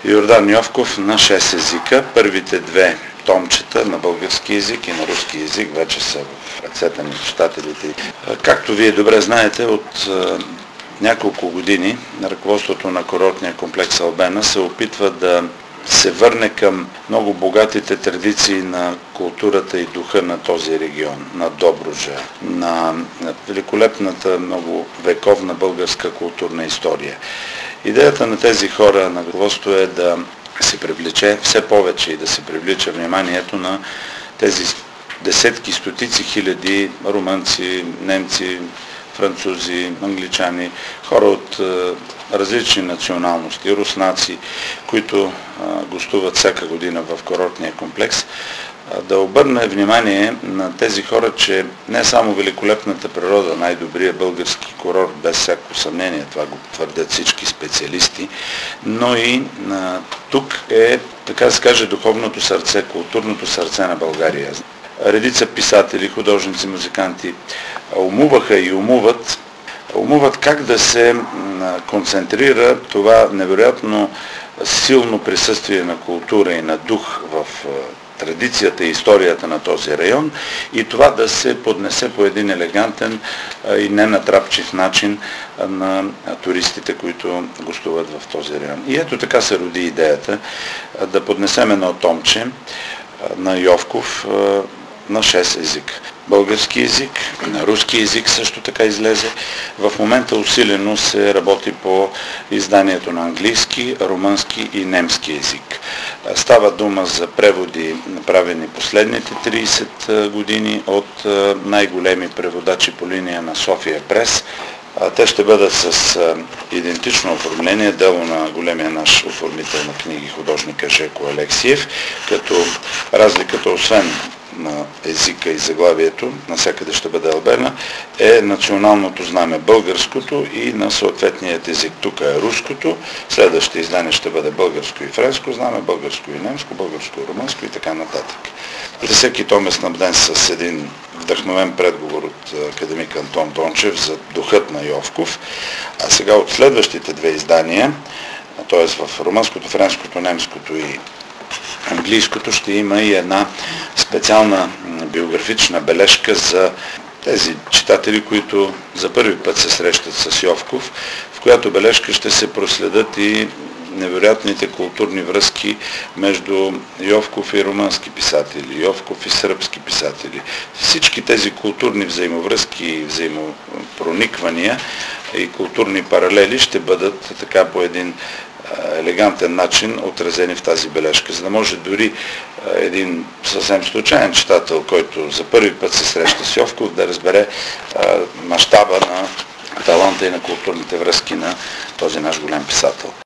Йордан Йовков на 6 езика. Първите две томчета на български език и на руски език вече са в ръцете на читателите. Както вие добре знаете, от няколко години ръководството на курортния комплекс Албена се опитва да се върне към много богатите традиции на културата и духа на този регион, на Добруджа, на великолепната много вековна българска културна история. Идеята на тези хора на ръководството е да се привлече все повече и да се привлича вниманието на тези десетки, стотици хиляди румънци, немци, французи, англичани, хора от различни националности, руснаци, които гостуват всяка година в курортния комплекс, да обърне внимание на тези хора, че не само великолепната природа, най-добрият български курорт, без всяко съмнение, това го твърдят всички специалисти, но и тук е, така да се каже, духовното сърце, културното сърце на България. Редица писатели, художници, музиканти умуваха и умуват как да се концентрира това невероятно силно присъствие на култура и на дух в традицията и историята на този район и това да се поднесе по един елегантен и ненатрапчив начин на туристите, които гостуват в този район. И ето така се роди идеята да поднесем едно томче на Йовков на 6 езика. Български език, на руски език също така излезе. В момента усилено се работи по изданието на английски, румънски и немски език. Става дума за преводи, направени последните 30 години от най-големи преводачи по линия на София Прес. Те ще бъдат с идентично оформление, дело на големия наш оформител на книги, художника Жеко Алексиев, като разликата, освен на езика и заглавието, навсякъде ще бъде Албена, е националното знаме българското и на съответният език. Тук е руското, следващото издание ще бъде българско и френско знаме, българско и немско, българско и румънско и така нататък. Всеки том е снабден с един вдъхновен предговор от академик Антон Дончев за духът на Йовков, а сега от следващите две издания, т.е. в румънското, френското, немското и английското, ще има и една специална биографична бележка за тези читатели, които за първи път се срещат с Йовков, в която бележка ще се проследят и невероятните културни връзки между Йовков и румънски писатели, Йовков и сръбски писатели. Всички тези културни взаимовръзки и взаимопрониквания и културни паралели ще бъдат така по един елегантен начин отразени в тази бележка, за да може дори един съвсем случайен читател, който за първи път се среща с Йовков, да разбере мащаба на таланта и на културните връзки на този наш голям писател.